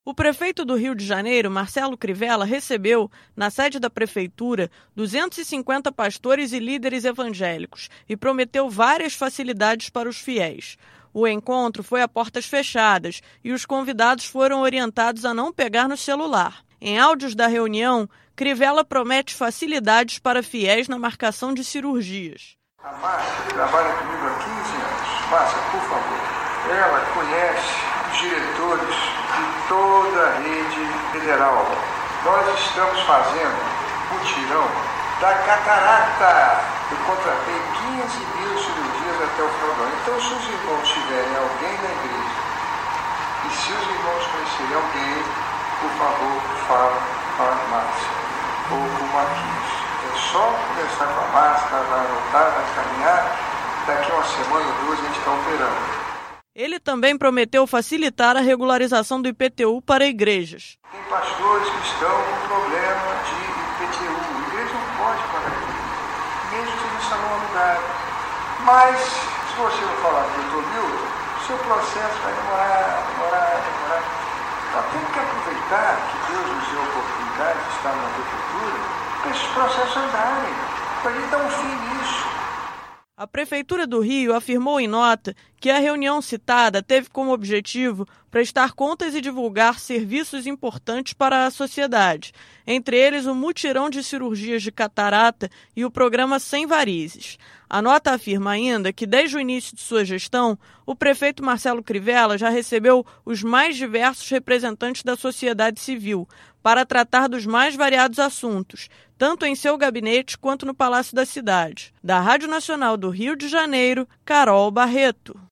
O prefeito do Rio de Janeiro, Marcelo Crivella, recebeu, na sede da prefeitura, 250 pastores e líderes evangélicos e prometeu várias facilidades para os fiéis. O encontro foi a portas fechadas e os convidados foram orientados a não pegar no celular. Em áudios da reunião, Crivella promete facilidades para fiéis na marcação de cirurgias. A Márcia trabalha comigo há 15 anos. Márcia, por favor, ela conhece os diretores de toda a rede federal. Nós estamos fazendo mutirão da catarata. Eu contratei 15.000 cirurgias até o final do ano. Então, se os irmãos tiverem alguém na igreja e se os irmãos conhecerem alguém, por favor, fala com a Márcia ou com o Marquinhos. É só conversar com a Márcia, vai anotar, vai caminhar. Daqui a uma semana ou duas a gente está operando. Ele também prometeu facilitar a regularização do IPTU para igrejas. Tem pastores que estão com problema de IPTU. A igreja não pode pagar IPTU, mesmo que seja salão alugado. Mas, se você não falar com o doutor Milton, o seu processo vai demorar. Nós temos que aproveitar que Deus nos deu a oportunidade de estar na prefeitura para esses processos andarem, para ele dar um fim nisso. A Prefeitura do Rio afirmou em nota que a reunião citada teve como objetivo prestar contas e divulgar serviços importantes para a sociedade, entre eles o mutirão de cirurgias de catarata e o programa Sem Varizes. A nota afirma ainda que, desde o início de sua gestão, o prefeito Marcelo Crivella já recebeu os mais diversos representantes da sociedade civil para tratar dos mais variados assuntos, tanto em seu gabinete quanto no Palácio da Cidade. Da Rádio Nacional do Rio de Janeiro, Carol Barreto.